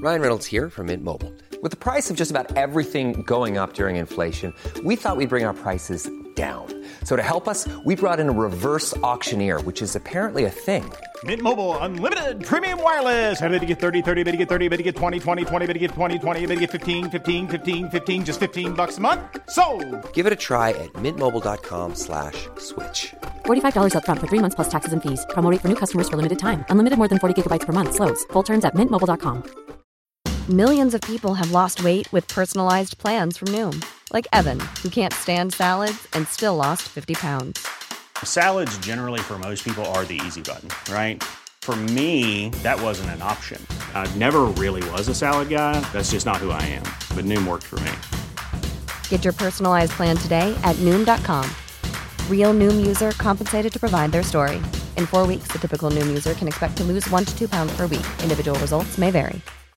Ryan Reynolds here from Mint Mobile. With the price of just about everything going up during inflation, we thought we'd bring our prices down. So to help us, we brought in a reverse auctioneer, which is apparently a thing. Mint Mobile Unlimited Premium Wireless. How to get 30, 30, bit to get 30, bit to get 20, 20, 20, bit to get 20, 20, bit to get 15, 15, 15, 15, just $15 a month? Sold! Give it a try at mintmobile.com/switch. $45 up front for 3 months plus taxes and fees. Promo rate for new customers for limited time. Unlimited more than 40 gigabytes per month. Slows full terms at mintmobile.com. Millions of people have lost weight with personalized plans from Noom. Like Evan, who can't stand salads and still lost 50 pounds. Salads generally for most people are the easy button, right? For me, that wasn't an option. I never really was a salad guy. That's just not who I am. But Noom worked for me. Get your personalized plan today at Noom.com. Real Noom user compensated to provide their story. In 4 weeks, the typical Noom user can expect to lose 1 to 2 pounds per week. Individual results may vary.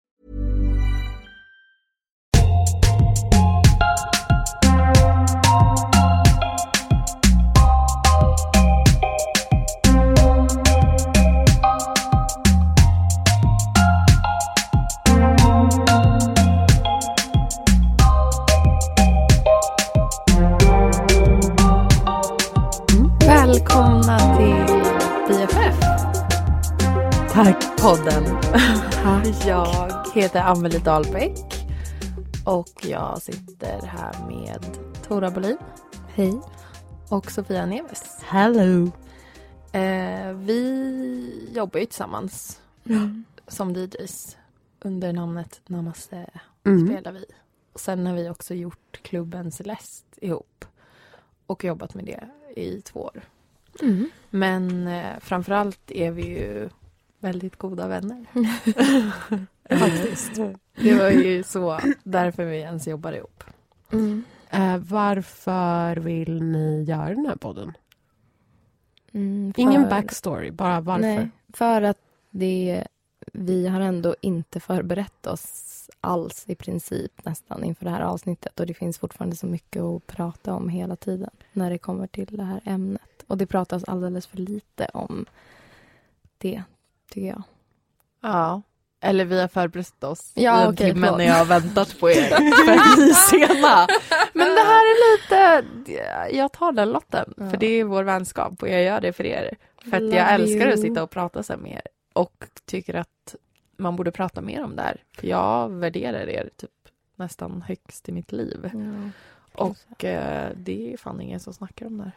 Välkomna till BFF. Tack. Podden. Jag heter Amelie Dahlbäck och jag sitter här med Tora Bolin. Hej. Och Sofia Neves. Hello. Vi jobbar ju tillsammans som DJs under namnet Namaste spelar vi. Och sen har vi också gjort klubben Celeste ihop och jobbat med det i 2 år. Men framförallt är vi ju väldigt goda vänner. Faktiskt. Det var ju så därför vi ens jobbar ihop. Varför vill ni göra den här podden? Ingen backstory, bara varför? Nej, för att vi har ändå inte förberett oss alls i princip nästan inför det här avsnittet. Och det finns fortfarande så mycket att prata om hela tiden när det kommer till det här ämnet. Och det pratas alldeles för lite om det, tycker jag. Ja, eller vi har förberett oss i en timme när jag har väntat på er för att ni är sena. Men det här är lite, jag tar den lotten, för det är vår vänskap och jag gör det för er. För att jag älskar att sitta och prata så med er och tycker att man borde prata mer om det här. För jag värderar er typ nästan högst i mitt liv. Ja, och det är fan ingen som snackar om det här.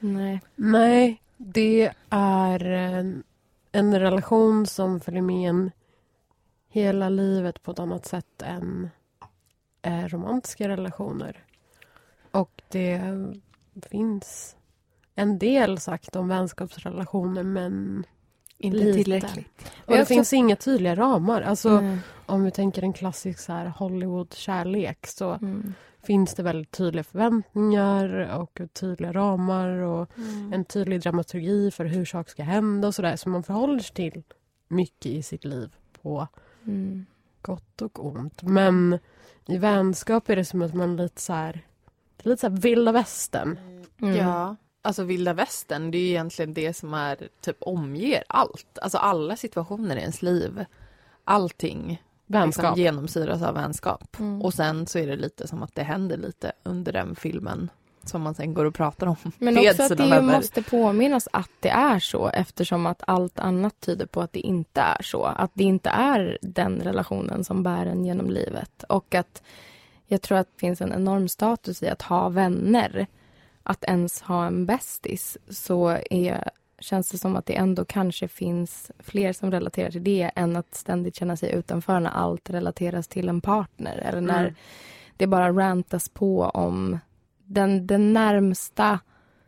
Nej, det är en relation som följer med en hela livet på ett annat sätt än romantiska relationer. Och det finns en del sagt om vänskapsrelationer, men inte lite. Tillräckligt. Och det finns inga tydliga ramar. Alltså, om vi tänker en klassisk så här Hollywood-kärlek så finns det väldigt tydliga förväntningar och tydliga ramar och en tydlig dramaturgi för hur saker ska hända och sådär. Så man förhåller sig till mycket i sitt liv på gott och ont. Men i vänskap är det som att man lite så här vilda västern. Ja, alltså vilda västern, det är egentligen det som är typ omger allt. Alltså alla situationer i ens liv. Allting liksom genomsyras av vänskap. Och sen så är det lite som att det händer lite under den filmen som man sen går och pratar om. Men också att det måste påminnas att det är så, eftersom att allt annat tyder på att det inte är så. Att det inte är den relationen som bär en genom livet. Och att jag tror att det finns en enorm status i att ha vänner. Att ens ha en bästis, så känns det som att det ändå kanske finns fler som relaterar till det än att ständigt känna sig utanför när allt relateras till en partner. Eller när det bara rantas på om den närmsta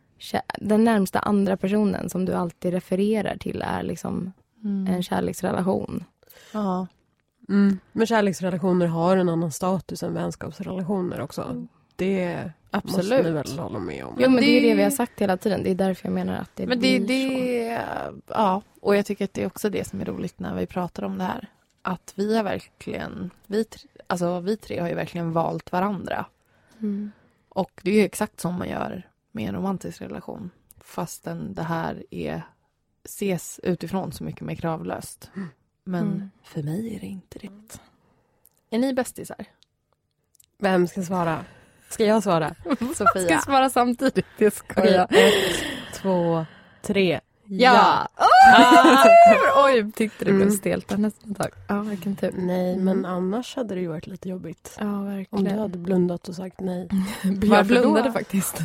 andra personen som du alltid refererar till är liksom en kärleksrelation. Ja. Men kärleksrelationer har en annan status än vänskapsrelationer också. Det absolut. Måste ni väl hålla med om. Jo, men det är det vi har sagt hela tiden. Det är därför jag menar att det blir så. Ja, och jag tycker att det är också det som är roligt när vi pratar om det här. Att vi har verkligen, vi tre har ju verkligen valt varandra. Och det är ju exakt som man gör med en romantisk relation. Fastän det här ses utifrån så mycket mer kravlöst. Men för mig är det inte det. Är ni bästisar? Vem ska svara? Ska jag svara? Sofia. Ska svara samtidigt? Det ska Okej, jag. 1, 2, 3. Ja! Oj, tyckte det blev stelt nästan ett tag. Ja, vilken tur. Nej, men annars hade det ju varit lite jobbigt. Ja, Om verkligen. du hade blundat och sagt nej. Jag blundade faktiskt.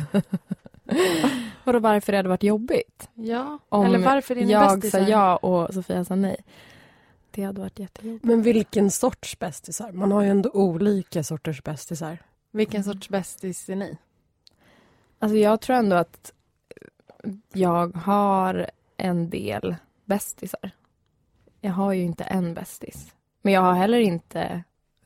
Vadå, varför det hade varit jobbigt? Ja, Om eller varför är ni jag bästisar? sa ja och Sofia sa nej. Det hade varit jättejobbigt. Men vilken sorts bästisar? Man har ju ändå olika sorters bästisar. Vilken sorts bästis är ni? Alltså jag tror ändå att jag har en del bästisar. Jag har ju inte en bästis. Men jag har heller inte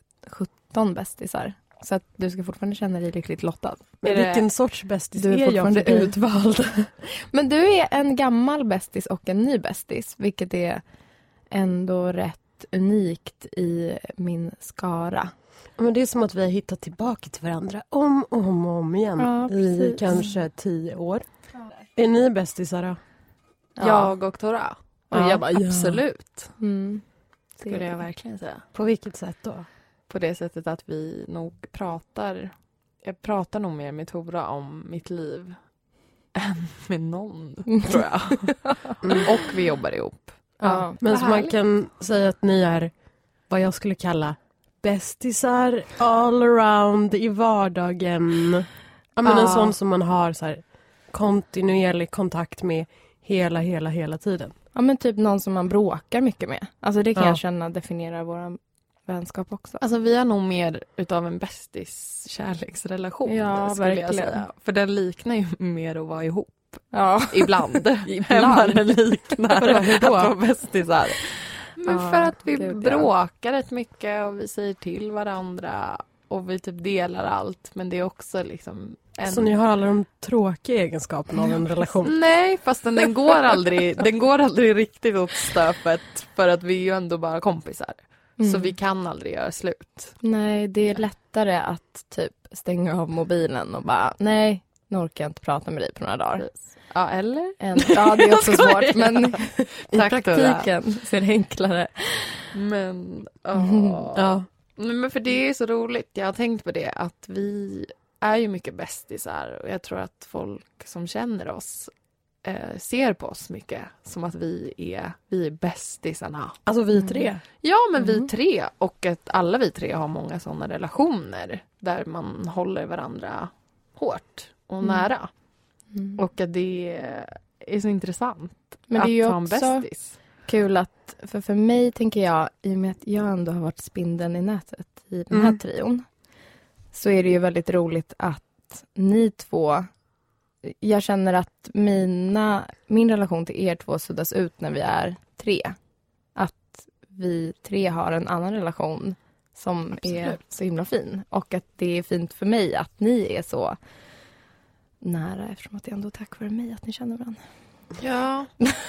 17 bästisar. Så att du ska fortfarande känna dig lyckligt lottad. Men vilken sorts bästis Du är är jag fortfarande för dig? utvald. Men du är en gammal bästis och en ny bästis. Vilket är ändå rätt unikt i min skara. Men det är som att vi har hittat tillbaka till varandra om och om igen. Ja, I precis. kanske 10 år. Är ni bästisar då? Jag och Tora. Och Ja. jag bara, absolut. Mm. Skulle jag verkligen säga. På vilket sätt då? På det sättet att vi nog pratar. Jag pratar nog mer med Tora om mitt liv än med någon, tror jag. Och vi jobbar ihop. Ja, men vad så man härligt. kan säga att ni är vad jag skulle kalla bästisar all around i vardagen. Ja, men en sån som man har så här kontinuerlig kontakt med hela tiden. Ja, men typ någon som man bråkar mycket med. Alltså det kan Ja. jag känna definierar vår vänskap också. Alltså vi har nog mer utav en bästis-kärleksrelation. Ja, skulle jag verkligen. säga. För den liknar ju mer att vara ihop. Ja. Ibland. Ibland. Den liknar Hur då? att vara bästisar. Men Ja, för att vi gud, ja. bråkar rätt mycket och vi säger till varandra och vi typ delar allt. Men det är också liksom Så ni har alla de tråkiga egenskaperna av en relation. Nej, fast den går aldrig riktigt åt stöpet för att vi är ju ändå bara kompisar. Så vi kan aldrig göra slut. Nej, det är lättare att typ stänga av mobilen och bara nej, nu orkar jag inte prata med dig på några dagar. Ja, eller? Ja, det är också svårt, men i Tack, praktiken så är det enklare. Men, Ja. Men för det är så roligt. Jag har tänkt på det att vi är ju mycket bästisar och jag tror att folk som känner oss ser på oss mycket som att vi är bästisarna. Alltså vi tre. Ja, men vi tre och att alla vi tre har många sådana relationer där man håller varandra hårt och nära. Och att det är så intressant Men att det är ju ha en också bästis. kul att, för mig tänker jag, i och med att jag ändå har varit spindeln i nätet i den här trion, så är det ju väldigt roligt att ni två, jag känner att min relation till er två suddas ut när vi är tre. Att vi tre har en annan relation som är så himla fin. Och att det är fint för mig att ni är så nära, eftersom att det är ändå tack vare mig att ni känner varandra. Ja.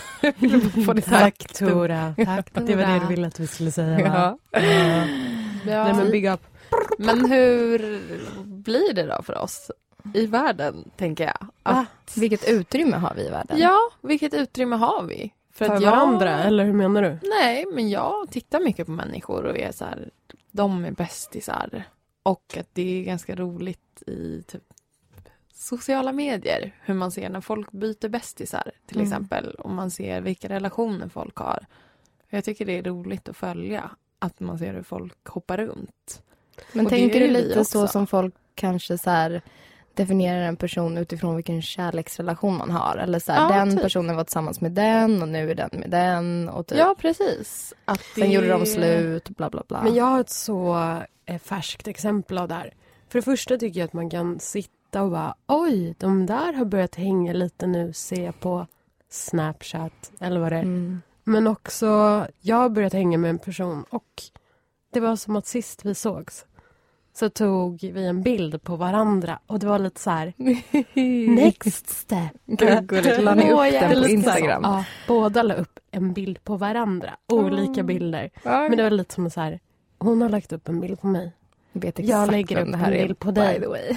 Tack Tora. Tack. Det var det du ville att vi skulle säga, va? Nej, men big up. Men hur blir det då för oss i världen, tänker jag? Vilket utrymme har vi i världen? Ja, vilket utrymme har vi? För att varandra, eller hur menar du? Nej, men jag tittar mycket på människor och är så här, de är bästisar. Och att det är ganska roligt i typ sociala medier hur man ser när folk byter bästisar till exempel. Och man ser vilka relationer folk har. Jag tycker det är roligt att följa att man ser hur folk hoppar runt. Men Och tänker det du är vi lite också. så som folk kanske så här definierar en person utifrån vilken kärleksrelation man har? Eller så här, Ja, den typ. personen var tillsammans med den och nu är den med den. Och typ. Ja, precis. Att Sen gjorde de slut, bla bla bla. Men jag har ett så färskt exempel av det här. För det första tycker jag att man kan sitta och bara, oj, de där har börjat hänga lite nu, se på Snapchat eller vad det är. Men också, jag har börjat hänga med en person och det var som att sist vi sågs så tog vi en bild på varandra och det var lite så här next step. Gulligt, la ni upp den på Lite Instagram? så, ja, båda la upp en bild på varandra. Olika bilder. Men det var lite som så här, hon har lagt upp en bild på mig. Jag vet Jag exakt lägger vem upp det här en är, bild på dig. by the way.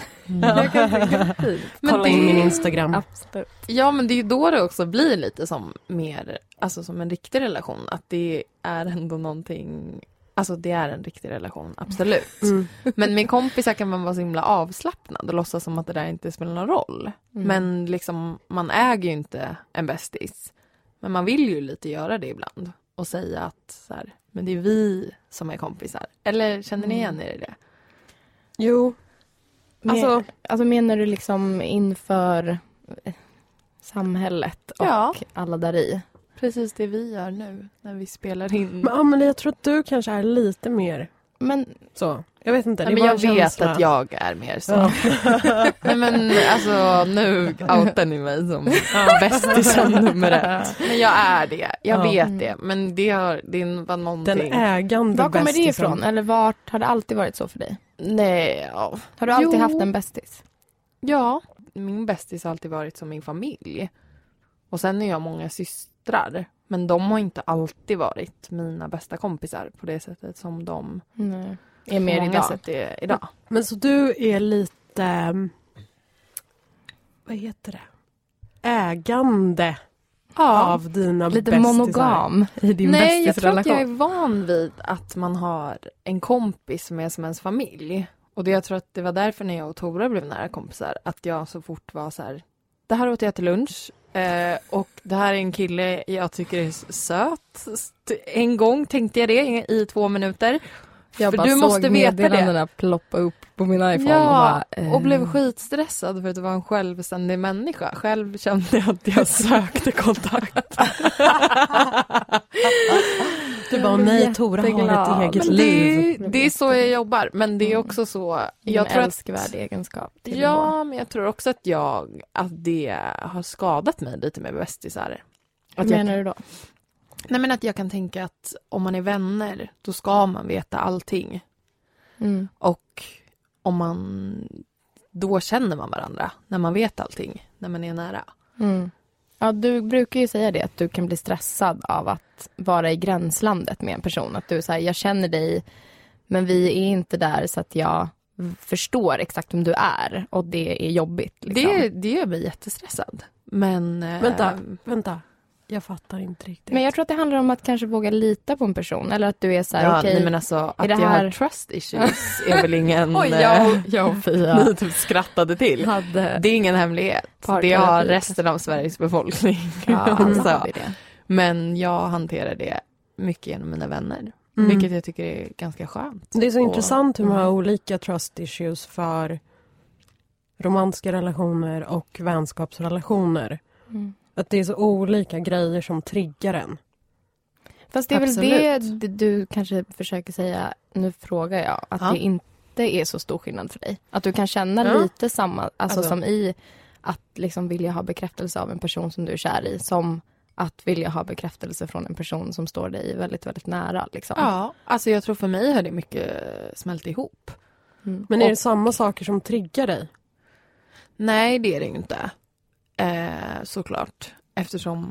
Kolla in min Instagram. Absolut. Ja, men det är ju då det också blir lite som mer, alltså som en riktig relation. Att det är ändå någonting Alltså det är en riktig relation, absolut. Men med kompisar kan man vara så himla avslappnad och låtsas som att det där inte spelar någon roll. Men liksom, man äger ju inte en bästis. Men man vill ju lite göra det ibland. Och säga att så här, men det är vi som är kompisar. Eller känner ni igen er i det? Jo. Alltså menar du liksom inför samhället och alla där i? Precis det vi gör nu när vi spelar in. Men Amelie, jag tror att du kanske är lite mer så. Jag vet inte. Nej, men jag vet att jag är mer så. Nej, men alltså nu outar ni mig som bästisen nummer 1. Men jag är det. Jag vet det. Men det var någonting. Den ägande var kommer bästisen. det ifrån? Eller vart har det alltid varit så för dig? Nej, Har du alltid haft en bästis? Ja, min bästis har alltid varit som min familj. Och sen är jag många systrar. Men de har inte alltid varit mina bästa kompisar på det sättet som de är mer idag. Men så du är lite, vad heter det? Ägande av dina lite bästisar. Monogam i din Nej, jag tror att bästisrelation. jag är van vid att man har en kompis som är som ens familj. Och jag tror att det var därför när jag och Tora blev nära kompisar att jag så fort var så här, det här åt jag till lunch. Och det här är en kille jag tycker är söt. En gång tänkte jag det i 2 minuter. Jag för bara du måste veta det. Ploppa upp på min iPhone. Ja, och, bara, och blev skitstressad för att vara en självständig människa. Själv kände jag att jag sökte kontakt. Du bara, nej, Tora har ett eget liv. Det är så jag jobbar. Men det är också så. Jag tror älskvärd egenskap. Ja, men jag tror också att det har skadat mig lite med bästisar. Vad menar du då? Nej, men att jag kan tänka att om man är vänner, då ska man veta allting. Och om då känner man varandra när man vet allting, när man är nära. Ja, du brukar ju säga det, att du kan bli stressad av att vara i gränslandet med en person. Att du säger, jag känner dig, men vi är inte där så att jag förstår exakt vem du är. Och det är jobbigt. Liksom. Det gör mig jättestressad. Men Vänta. Jag fattar inte riktigt. Men jag tror att det handlar om att kanske våga lita på en person. Eller att du är så här, okej, men alltså att det jag här har trust issues är väl ingen... Oj, jag och Fia ni typ skrattade till. Det är ingen hemlighet. Det har resten av Sveriges befolkning. Ja, alltså. Men jag hanterar det mycket genom mina vänner. Vilket jag tycker är ganska skönt. Det är så intressant hur man har olika trust issues för romantiska relationer och vänskapsrelationer. Att det är så olika grejer som triggar en. Fast det är väl det du kanske försöker säga, nu frågar jag, att det inte är så stor skillnad för dig. Att du kan känna lite samma, alltså som i att liksom vilja ha bekräftelse av en person som du är kär i, som att vilja ha bekräftelse från en person som står dig väldigt, väldigt nära. Liksom. Ja, alltså jag tror för mig har det mycket smält ihop. Men är det samma saker som triggar dig? Nej, det är det inte. Såklart. Eftersom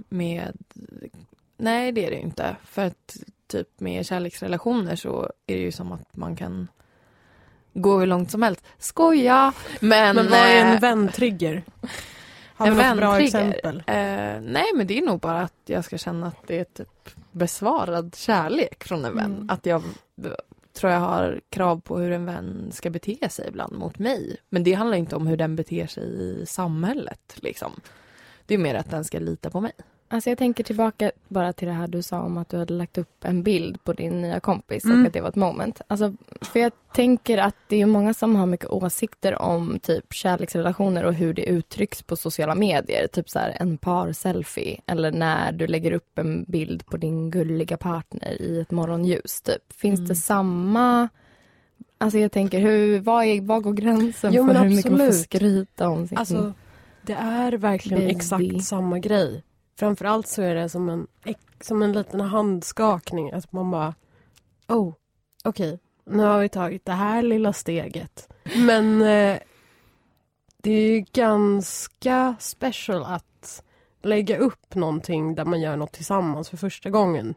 nej, det är det inte. För att typ med kärleksrelationer så är det ju som att man kan gå hur långt som helst. Skoja! Men vad är en väntrigger? Har du något bra exempel? Nej, men det är nog bara att jag ska känna att det är typ besvarad kärlek från en vän. Att jag tror jag har krav på hur en vän ska bete sig ibland mot mig. Men det handlar inte om hur den beter sig i samhället. Liksom. Det är mer att den ska lita på mig. Alltså jag tänker tillbaka bara till det här du sa om att du hade lagt upp en bild på din nya kompis och att det var ett moment. Alltså, för jag tänker att det är många som har mycket åsikter om typ kärleksrelationer och hur det uttrycks på sociala medier. Typ så här en par-selfie eller när du lägger upp en bild på din gulliga partner i ett morgonljus. Typ. Finns det samma... Alltså jag tänker, vad går gränsen för hur mycket man får skryta om sin... Alltså, det är verkligen exakt samma grej. Framförallt så är det som en liten handskakning. Att man bara, okej, nu har vi tagit det här lilla steget. Men det är ju ganska special att lägga upp någonting där man gör något tillsammans för första gången.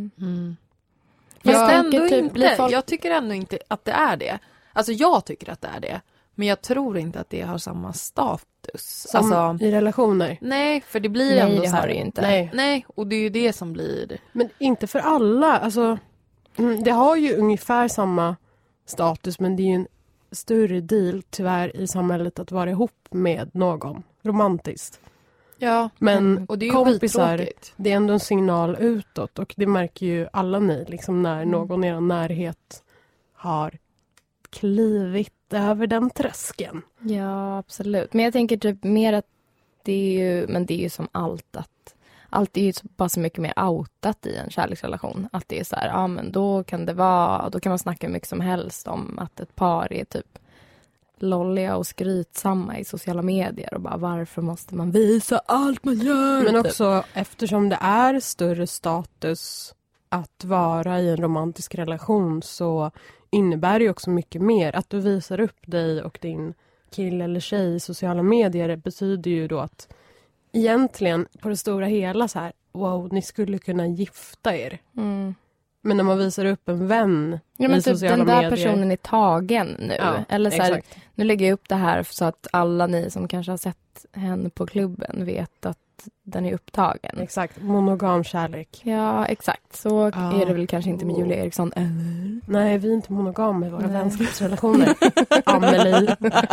Jag tycker ändå inte att det är det. Alltså jag tycker att det är det. Men jag tror inte att det har samma status. Som i relationer? Nej, för det blir ändå det så här. Har det ju inte. Nej, och det är ju det som blir... Men inte för alla. Alltså, Det har ju ungefär samma status, men det är ju en större deal tyvärr i samhället att vara ihop med någon romantiskt. Ja, men och det är ju kompisar, skittråkigt. det är ändå en signal utåt, och det märker ju alla ni liksom, när någon i er närhet har klivit över den tröskeln. Ja, absolut. Men jag tänker typ mer att det är ju som allt är ju bara så mycket mer outat i en kärleksrelation. Att det är så här, ja men då kan man snacka hur mycket som helst om att ett par är typ lolliga och skrytsamma i sociala medier och bara varför måste man visa allt man gör? Men också eftersom det är större status att vara i en romantisk relation, så innebär det också mycket mer. Att du visar upp dig och din kille eller tjej i sociala medier betyder ju då att egentligen på det stora hela så här, wow, ni skulle kunna gifta er. Mm. Men när man visar upp en vän ja, men i typ sociala den där medier. Personen är tagen nu. Ja, eller så här, exakt. nu lägger jag upp det här så att alla ni som kanske har sett henne på klubben vet att den är upptagen. Exakt, monogam kärlek. Ja, exakt. Så är det väl kanske inte med Julia Eriksson. Nej, vi är inte monogam med våra vänskapsrelationer. Amelie.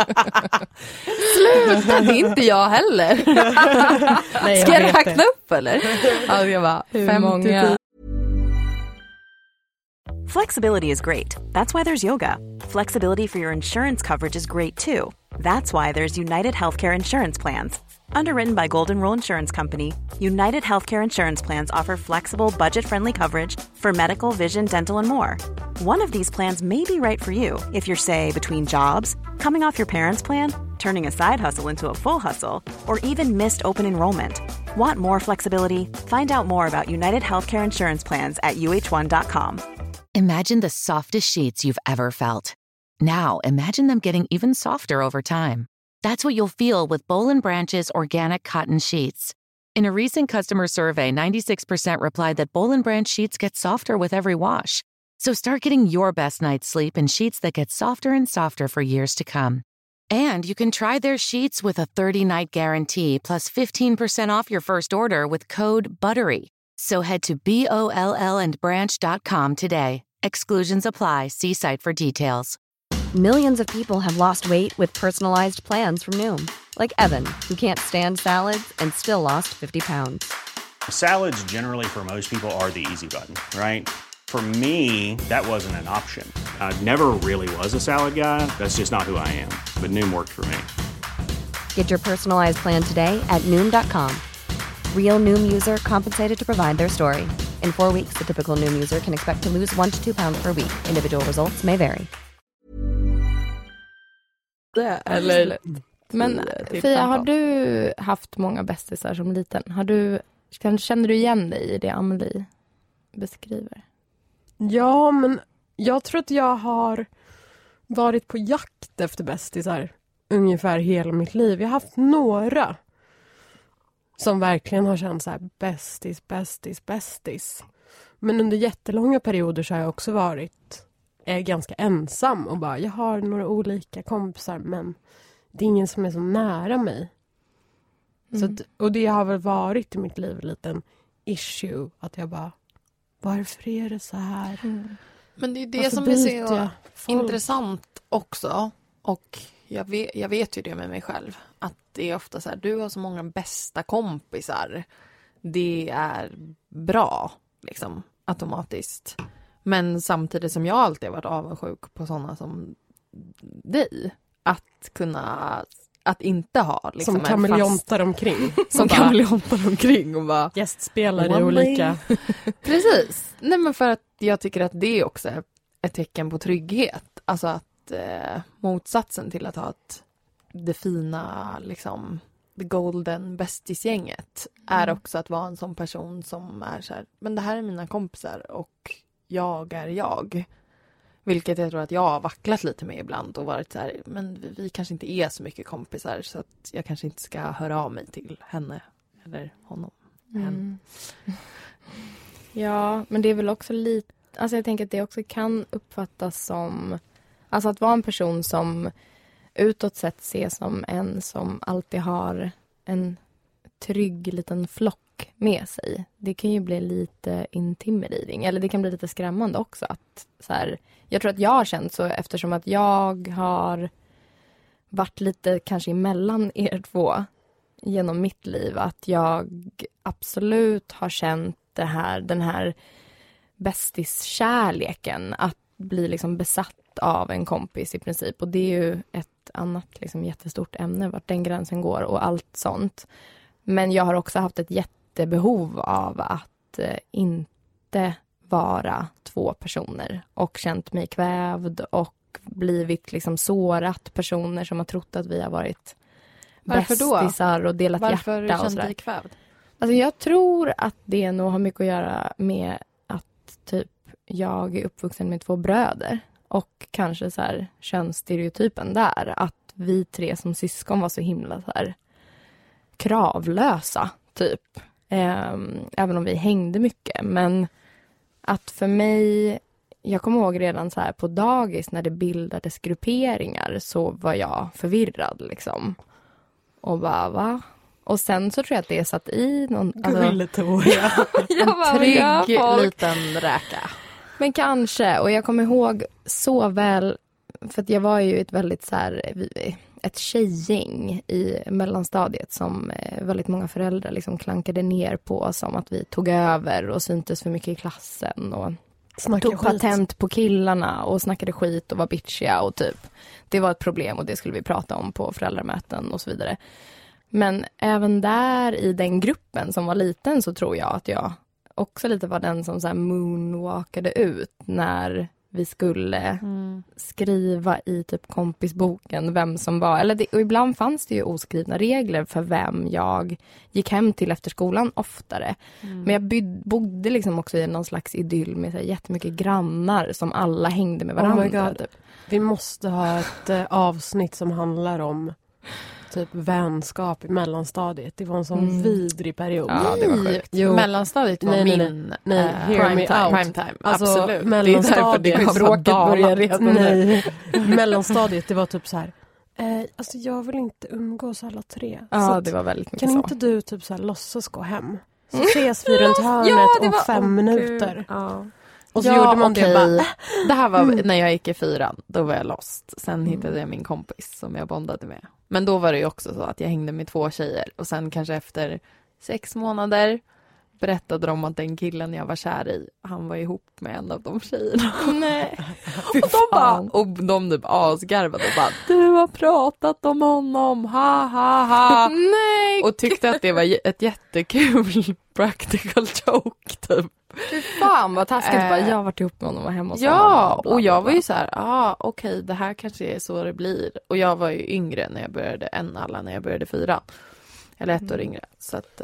Sluta, det är inte jag heller. Nej, Ska jag vet räkna det. upp eller? Alltså jag bara, Hur 50. många? Flexibility is great. That's why there's yoga. Flexibility for your insurance coverage is great too. That's why there's United Healthcare Insurance Plans. Underwritten by Golden Rule Insurance Company, United Healthcare Insurance Plans offer flexible, budget-friendly coverage for medical, vision, dental, and more. One of these plans may be right for you if you're, say, between jobs, coming off your parents' plan, turning a side hustle into a full hustle, or even missed open enrollment. Want more flexibility? Find out more about United Healthcare Insurance Plans at uh1.com. Imagine the softest sheets you've ever felt. Now, imagine them getting even softer over time. That's what you'll feel with Boll & Branch's organic cotton sheets. In a recent customer survey, 96% replied that Boll & Branch sheets get softer with every wash. So start getting your best night's sleep in sheets that get softer and softer for years to come. And you can try their sheets with a 30-night guarantee plus 15% off your first order with code BUTTERY. So head to BOLLandbranch.com today. Exclusions apply. See site for details. Millions of people have lost weight with personalized plans from Noom. Like Evan, who can't stand salads and still lost 50 pounds. Salads generally for most people are the easy button, right? For me, that wasn't an option. I never really was a salad guy. That's just not who I am. But Noom worked for me. Get your personalized plan today at Noom.com. Real Noom user compensated to provide their story. In 4 weeks, the typical Noom user can expect to lose 1 to 2 pounds per week. Individual results may vary. Eller, Men Fia, har du haft många bästisar som liten? Känner du igen dig i det Amelie beskriver? Ja, men jag tror att jag har varit på jakt efter bästisar ungefär hela mitt liv. Jag har haft några som verkligen har känt så här bästis. Men under jättelånga perioder så har jag också varit ganska ensam och bara, jag har några olika kompisar men det är ingen som är så nära mig. Så att, och det har väl varit i mitt liv en liten issue att jag bara, varför är det så här? Men det är det Varför som är byter så jag folk? intressant också. Och jag vet ju det med mig själv. Att det är ofta så här, du har så många bästa kompisar. Det är bra, liksom, automatiskt. Men samtidigt som jag alltid har varit avundsjuk på sådana som dig. Att inte ha liksom, som kameleontar omkring. Som kameleontar omkring och bara gästspelare i olika. Precis. Nej, men för att jag tycker att det är också ett tecken på trygghet. Alltså att motsatsen till att ha det fina liksom the golden bästisgänget är också att vara en sån person som är så här, men det här är mina kompisar och jag är jag. Vilket jag tror att jag har vacklat lite med ibland och varit så här, men vi kanske inte är så mycket kompisar så att jag kanske inte ska höra av mig till henne eller honom. Ja, men det är väl också lite, alltså jag tänker att det också kan uppfattas som, alltså att vara en person som utåt sett ses som en som alltid har en trygg liten flock folk med sig. Det kan ju bli lite intimidating. Eller det kan bli lite skrämmande också. Att, så här, jag tror att jag har känt så eftersom att jag har varit lite kanske emellan er två genom mitt liv. Att jag absolut har känt den här bästis-kärleken. Att bli liksom besatt av en kompis i princip. Och det är ju ett annat liksom jättestort ämne. Vart den gränsen går och allt sånt. Men jag har också haft ett jättebehov av att inte vara två personer. Och känt mig kvävd och blivit liksom sårat personer som har trott att vi har varit bästisar och delat hjärta och sådär. Varför kände du dig kvävd? Alltså jag tror att det nog har mycket att göra med att typ jag är uppvuxen med 2 bröder. Och kanske så här könsstereotypen där. Att vi 3 som syskon var så himla så här kravlösa typ. Även om vi hängde mycket. Men att för mig, jag kommer ihåg redan så här på dagis när det bildades grupperingar så var jag förvirrad liksom. Och bara va? Och sen så tror jag att det satt i någon... Gulletoria. En trygg liten räka. Men kanske, och jag kommer ihåg så väl, för att jag var ju ett väldigt så här, ett tjejgäng i mellanstadiet som väldigt många föräldrar liksom klankade ner på som att vi tog över och syntes för mycket i klassen och tog patent på killarna och snackade skit och var bitchiga och typ, det var ett problem och det skulle vi prata om på föräldramöten och så vidare. Men även där i den gruppen som var liten så tror jag att jag också lite var den som så här moonwalkade ut när vi skulle skriva i typ kompisboken vem som var, eller det, och ibland fanns det ju oskrivna regler för vem jag gick hem till efter skolan oftare. Men jag bodde liksom också i någon slags idyll med så här jättemycket grannar som alla hängde med varandra. Oh my God. Typ. Vi måste ha ett avsnitt som handlar om typ vänskap i mellanstadiet. Det var en sån vidrig period. Ja, det var sjukt. Mellanstadiet var min prime time. Alltså, absolut. Mellanstadiet, bråket började redan. Nej. Mellanstadiet, det var typ så här. Alltså jag vill inte umgås alla 3. Ja, så det var väldigt mycket kan så. inte du typ så här låtsas gå hem? Så ses vi runt hörnet om 5 minuter. Ja. Och så gjorde man det bara... Det här var när jag gick i 4. Då var jag lost. Sen hittade jag min kompis som jag bondade med. Men då var det ju också så att jag hängde med 2 tjejer. Och sen kanske efter 6 månader berättade de att den killen jag var kär i, han var ihop med en av de tjejerna. Nej. Och de typ asgarvade och bara, du har pratat om honom, ha ha ha. Nej. Och tyckte att det var ett jättekul practical joke typ. Fy fan vad taskigt. Jag har varit ihop med honom och var hemma hos ja, honom. och jag var ju så här, okej, det här kanske är så det blir. Och jag var ju yngre när jag började än alla när jag började 4. Eller 1 år yngre. Så att,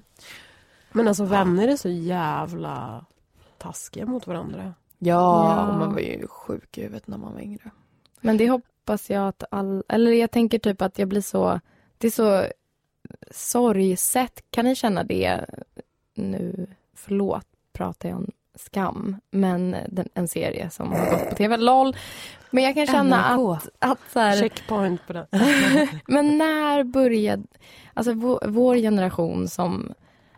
men alltså vänner är så jävla taskiga mot varandra. Ja, och man var ju sjuk i huvudet när man var yngre. Men det hoppas jag att eller jag tänker typ att jag blir så, det är så sorgset. Kan ni känna det nu? Förlåt, pratar jag om Skam, men en serie som har gått på tv, LOL. Men jag kan känna att så här, checkpoint på det. Men när började, alltså vår generation som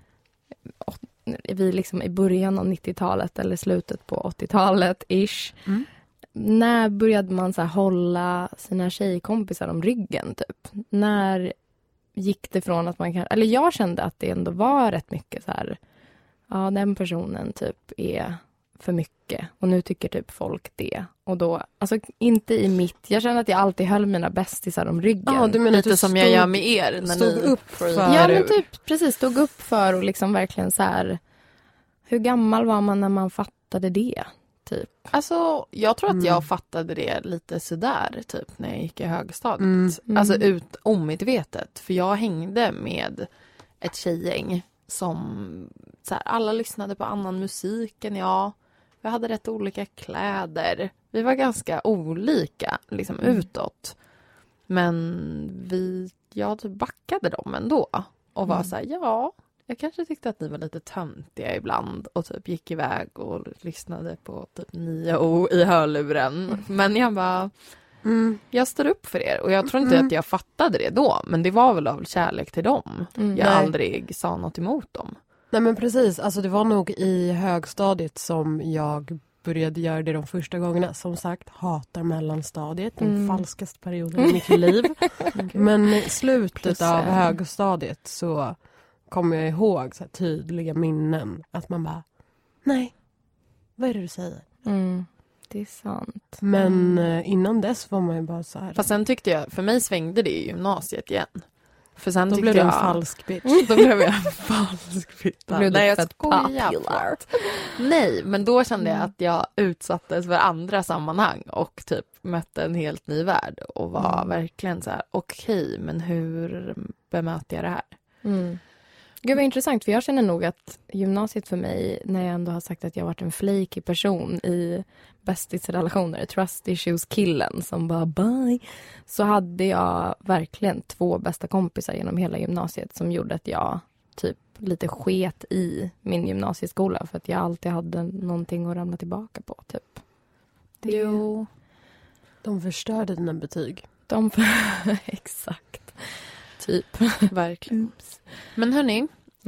vi liksom i början av 90-talet eller slutet på 80-talet ish. När började man så här hålla sina tjejkompisar om ryggen typ? När gick det från att man kan, eller jag kände att det ändå var rätt mycket så här, ja, den personen typ är för mycket. Och nu tycker typ folk det. Och då, alltså inte i mitt, jag känner att jag alltid höll mina bästisar om ryggen. Ja, du menar lite som jag gör med er när stod ni upp för. Ja, men typ precis, stod upp för och liksom verkligen så här, hur gammal var man när man fattade det? Typ. Alltså, jag tror att jag fattade det lite sådär typ när jag gick i högstadiet. Alltså omedvetet. För jag hängde med ett tjejgäng som så här, alla lyssnade på annan musik än jag. Vi hade rätt olika kläder. Vi var ganska olika liksom utåt. Men jag typ backade dem ändå. Och var så här, ja, jag kanske tyckte att ni var lite töntiga ibland. Och typ gick iväg och lyssnade på typ 9 i hörluren. Men jag bara, Jag står upp för er. Och jag tror inte att jag fattade det då. Men det var väl av kärlek till dem. Jag aldrig sa något emot dem. Nej men precis, alltså det var nog i högstadiet som jag började göra det de första gångerna. Som sagt, hatar mellanstadiet. Den falskaste perioden i mitt liv. Men i slutet av högstadiet så kommer jag ihåg så här tydliga minnen. Att man bara, nej, vad är det du säger? Det är sant. Men innan dess var man ju bara så här. Fast sen tyckte jag, för mig svängde det i gymnasiet igen. För sen då blev du en falsk bitch. Då blev jag en falsk bitch. Nej, jag skojar. Nej, men då kände jag att jag utsattes för andra sammanhang och typ mötte en helt ny värld och var verkligen så här, okej, men hur bemöter jag det här? Gud vad intressant, för jag känner nog att gymnasiet för mig, när jag ändå har sagt att jag har varit en flaky person i bästisrelationer, trust issues killen som bara bye, så hade jag verkligen 2 bästa kompisar genom hela gymnasiet som gjorde att jag typ lite sket i min gymnasieskola för att jag alltid hade någonting att ramla tillbaka på typ. Jo. De förstörde dina betyg. Exakt. Typ. Verkligen. Men hörni,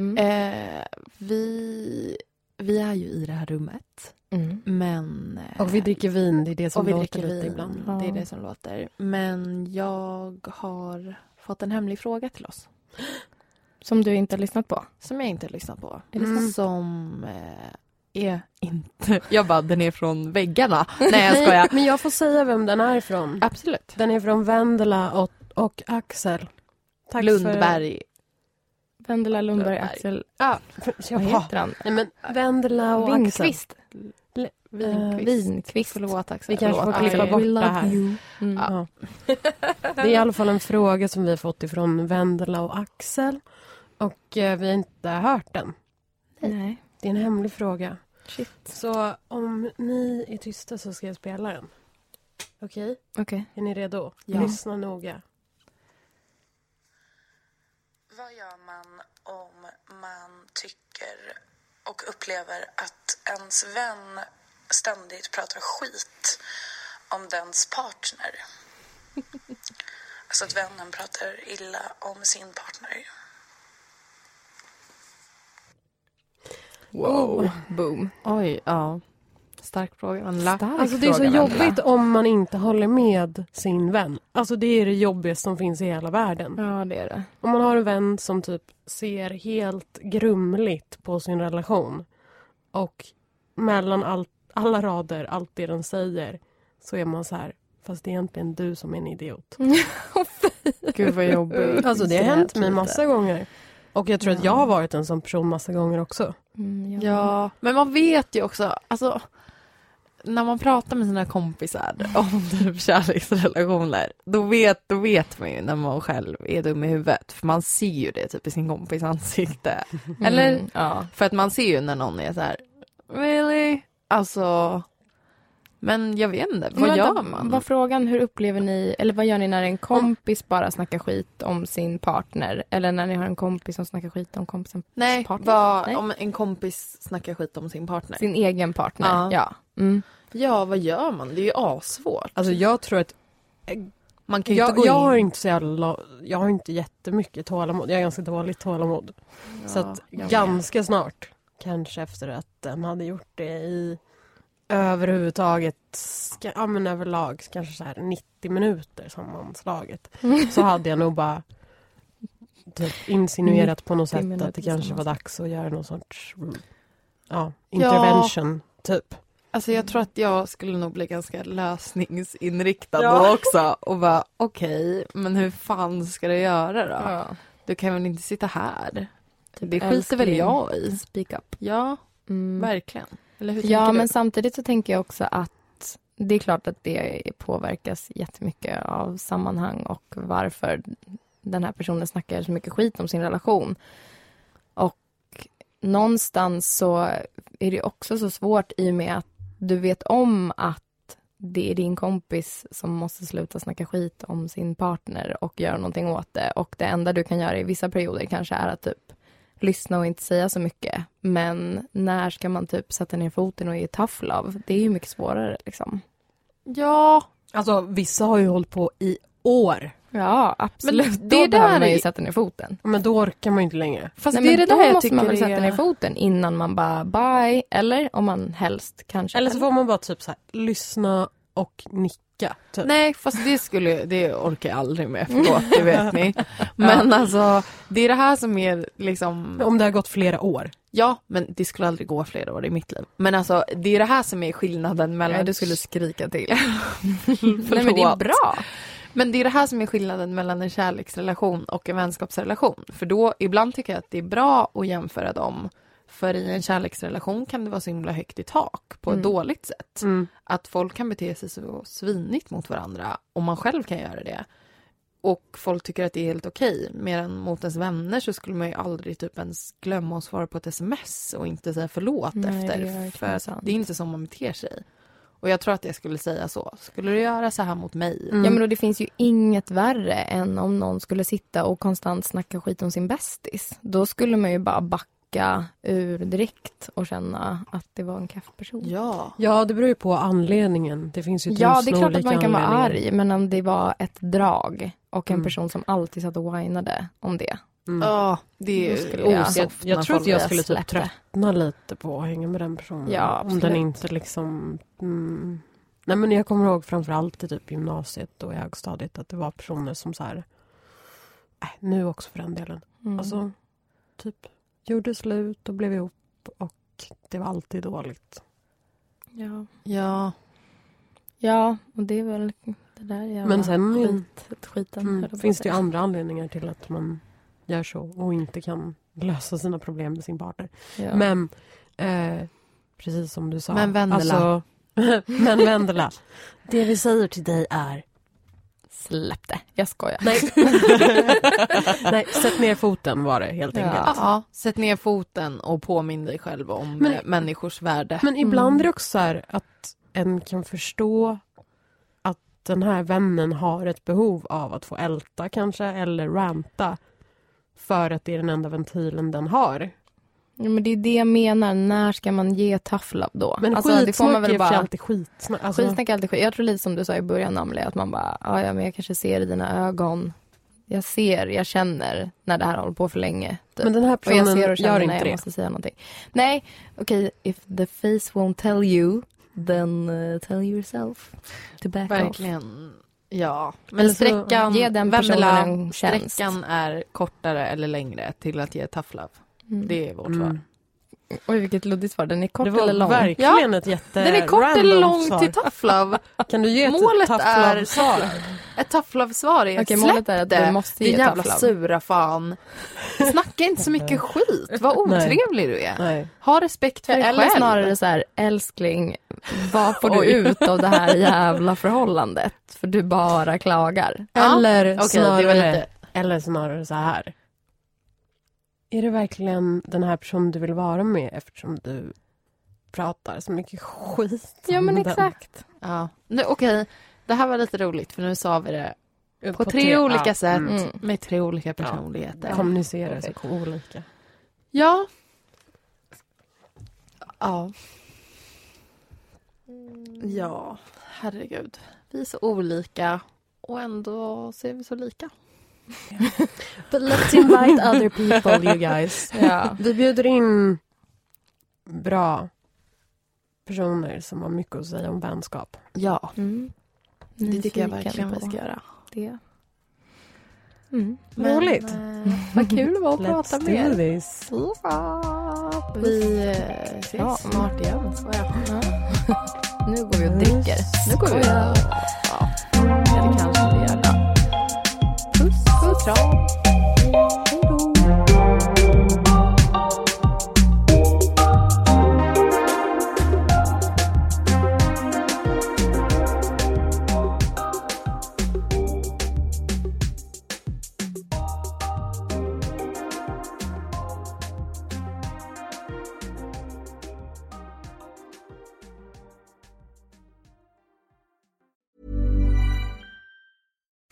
vi är ju i det här rummet. Men, och vi dricker vin, det är det som låter lite vin ibland. Ja. Det är det som låter. Men jag har fått en hemlig fråga till oss. Som du inte har lyssnat på? Som jag inte har lyssnat på. Som är inte... Jag bara, den är från väggarna. Nej, jag skojar. Men jag får säga vem den är ifrån. Absolut. Den är från Vendela och Axel. Tack Lundberg. Vendela Lundberg, Axel. Ja, vad heter han? Nej, men Vendela och Winqvist. Winqvist. Förlåt, Axel. Vi kanske får klippa bort det här. Ja. Det är i alla fall en fråga som vi har fått ifrån Vendela och Axel. Och vi har inte hört den. Nej. Det är en hemlig fråga. Shit. Så om ni är tysta så ska jag spela den. Okej? Okej. Är ni redo? Ja. Lyssna noga. Vad gör man om man tycker och upplever att ens vän ständigt pratar skit om dens partner? Alltså att vännen pratar illa om sin partner. Wow. Boom. Oj, ja. Stark fråga. Alltså det är så jobbigt om man inte håller med sin vän. Alltså det är det jobbigaste som finns i hela världen. Ja, det är det. Om man har en vän som typ ser helt grumligt på sin relation och mellan alla rader, allt det den säger, så är man så här, fast det är egentligen du som är en idiot. Gud vad jobbigt. Alltså det har hänt mig massa gånger. Och jag tror att jag har varit en sån person massa gånger också. Ja, men man vet ju också, alltså när man pratar med sina kompisar om typ kärleksrelationer, då vet man ju när man själv är dum i huvudet. För man ser ju det typ i sin kompis ansikte. Eller? Ja. För att man ser ju när någon är så här, really? Alltså, men jag vet inte, vad gör man? Vad frågan, hur upplever ni, eller vad gör ni när en kompis bara snackar skit om sin partner? Eller när ni har en kompis som snackar skit om kompisens partner? Nej, om en kompis snackar skit om sin partner. Sin egen partner, ja. Ja, vad gör man? Det är ju asvårt. Alltså jag tror att man kan ju inte gå in. Jag har inte jättemycket tålamod. Jag har ganska dåligt tålamod. Ja, så att ganska snart, kanske efter att den hade gjort det i överhuvudtaget, men överlag kanske så här 90 minuter sammanslaget, så hade jag nog bara typ insinuerat på något sätt att det kanske var dags att göra någon sorts intervention typ. Alltså jag tror att jag skulle nog bli ganska lösningsinriktad då också. Och bara, okej, men hur fan ska du göra då? Ja. Du kan väl inte sitta här? Typ det skiter väl jag i. Speak up. Ja, verkligen. Eller hur ja, men samtidigt så tänker jag också att det är klart att det påverkas jättemycket av sammanhang och varför den här personen snackar så mycket skit om sin relation. Och någonstans så är det också så svårt i och med att du vet om att det är din kompis som måste sluta snacka skit om sin partner och göra någonting åt det. Och det enda du kan göra i vissa perioder kanske är att typ lyssna och inte säga så mycket. Men när ska man typ sätta ner foten och ge tough love? Det är ju mycket svårare liksom. Ja, Alltså vissa har ju hållit på i år. Ja, absolut. Men det behöver man ju sätta ner foten. Men då orkar man inte längre. Fast Nej, det är det där jag måste tycker man väl är... sätta ner foten innan man bara bye. Eller om man helst kanske. Eller så får man bara typ så här, lyssna och nicka. Typ. Nej, fast det orkar jag aldrig med. Förlåt, det vet ni. Men alltså, det är det här som är liksom... Om det har gått flera år. Ja, men det skulle aldrig gå flera år i mitt liv. Men alltså, det är det här som är skillnaden mellan... Nej, du skulle skrika till. Nej, men det är bra. Men det är det här som är skillnaden mellan en kärleksrelation och en vänskapsrelation. För då, ibland tycker jag att det är bra att jämföra dem. För i en kärleksrelation kan det vara så himla högt i tak på ett dåligt sätt. Att folk kan bete sig så svinigt mot varandra och man själv kan göra det. Och folk tycker att det är helt okej. Medan mot ens vänner så skulle man ju aldrig typ ens glömma att svara på ett sms och inte säga förlåt efter. För det är inte som man beter sig. Och jag tror att jag skulle säga så. Skulle du göra så här mot mig? Ja, men då, det finns ju inget värre än om någon skulle sitta och konstant snacka skit om sin bästis. Då skulle man ju bara backa ur direkt och känna att det var en kaffeperson. Ja, det beror ju på anledningen. Det finns ju ja, det är klart att man kan vara anledningar. arg. Men om det var ett drag och en person som alltid satt och whinade om det. Ja, det är jag tror att jag skulle typ släppte. tröttna lite på att hänga med den personen. Ja, om den inte liksom... Nej, men jag kommer ihåg framförallt i typ gymnasiet och i högstadiet att det var personer som så här... nu också för den delen. Alltså, typ gjorde slut och blev ihop och det var alltid dåligt. Ja, och det är väl det där jävla Men sen skiten. Finns det ju andra anledningar till att man gör så och inte kan lösa sina problem med sin partner. Ja. Men precis som du sa. Men Vendela. Alltså, men Vendela. Det vi säger till dig är Släpp det. Jag skojar. Nej, sätt ner foten var det helt enkelt. Ja, sätt ner foten och påminn dig själv om människors värde. Men ibland är det också så här att en kan förstå att den här vännen har ett behov av att få älta kanske eller ranta för att det är den enda ventilen den har. Ja, men det är det jag menar. När ska man ge tough love då? Men alltså, skitsnack det får man väl bara... är alltid skitsnack. Alltså... Skitsnack är alltid skit. Jag tror lite som du sa i början, Amelie, att man bara, ja men jag kanske ser i dina ögon. Jag känner när det här håller på för länge. Typ. Men den här personen och jag ser och känner gör när inte jag måste säga någonting. Nej, okej. If the face won't tell you, then tell yourself to back Verkligen. off. Ja, men sträckan, ge den personen en tjänst. Sträckan är kortare eller längre till att ge tough love. Det är vårt svar. Oj, vilket luddigt svar. Den är kort det var eller lång? Verkligen ett jätte den är kort eller lång svar. till tough love. Kan du ge målet ett tough love svar? Ett tough love svar är okej, släpp målet är att du måste ge din jävla tough love. sura fan. Snacka inte så mycket skit. Vad otrevlig du är. Nej. Ha respekt för dig eller själv. snarare så här, älskling, vad får du ut av det här jävla förhållandet? För du bara klagar. Eller, okej, snarare, det var lite... eller snarare så här. Är det verkligen den här personen du vill vara med eftersom du pratar så mycket skit? Ja, men den? exakt. Ja. Okej, det här var lite roligt för nu sa vi det på tre tre olika sätt med tre olika personligheter. Kommunicerar så olika. Ja. Ja. Ja, herregud. Vi är så olika och ändå ser vi så lika. But let's invite other people, you guys. Ja. Vi bjuder in bra personer som har mycket att säga om vänskap. Ja, det tycker jag Nyfiken verkligen vi på ska göra. det. Roligt. Vad kul det var att prata Let's med do er. this. Vi ses snart igen. Nu går vi och dricker. Nu går vi. Ja, eller kanske vi gör det. Puss, kram.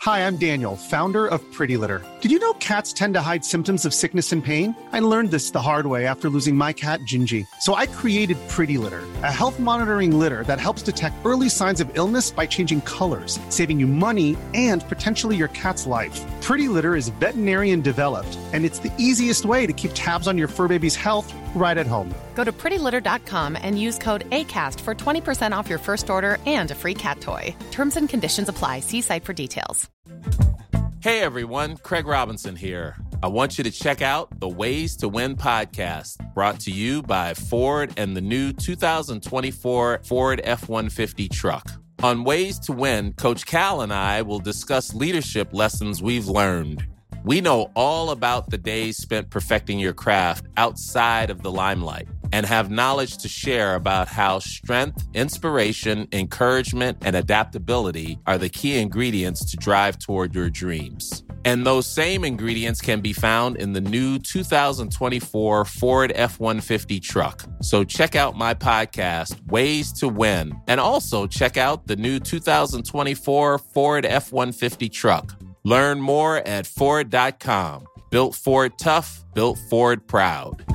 Hi, I'm Daniel, founder of Pretty Litter. Did you know cats tend to hide symptoms of sickness and pain? I learned this the hard way after losing my cat, Gingy. So I created Pretty Litter, a health monitoring litter that helps detect early signs of illness by changing colors, saving you money and potentially your cat's life. Pretty Litter is veterinarian developed, and it's the easiest way to keep tabs on your fur baby's health right at home. Go to prettylitter.com and use code ACAST for 20% off your first order and a free cat toy. Terms and conditions apply. See site for details. Hey everyone, Craig Robinson here. I want you to check out the Ways to Win podcast, brought to you by Ford and the new 2024 Ford F-150 truck. On Ways to Win, Coach Cal and I will discuss leadership lessons we've learned. We know all about the days spent perfecting your craft outside of the limelight and have knowledge to share about how strength, inspiration, encouragement, and adaptability are the key ingredients to drive toward your dreams. And those same ingredients can be found in the new 2024 Ford F-150 truck. So check out my podcast, Ways to Win, and also check out the new 2024 Ford F-150 truck. Learn more at Ford.com. Built Ford tough, built Ford proud.